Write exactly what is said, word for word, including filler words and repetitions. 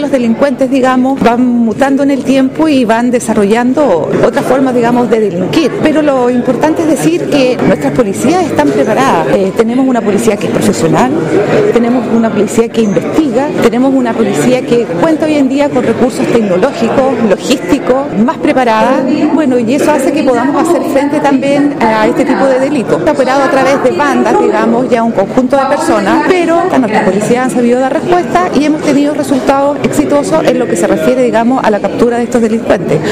Los delincuentes, digamos, van mutando en el tiempo y van desarrollando otras formas, digamos, de delinquir. Pero lo importante es decir que nuestras policías están preparadas. Eh, tenemos una policía que es profesional, tenemos una policía que investiga, tenemos una policía que cuenta hoy en día con recursos tecnológicos, logísticos, más preparada. Bueno, y eso hace que podamos hacer frente también a este tipo de delitos. Está operado a través de bandas, digamos, ya un conjunto de personas, pero nuestras policías han sabido dar respuesta y hemos tenido resultados exitosos en lo que se refiere, digamos, a la captura de estos delincuentes.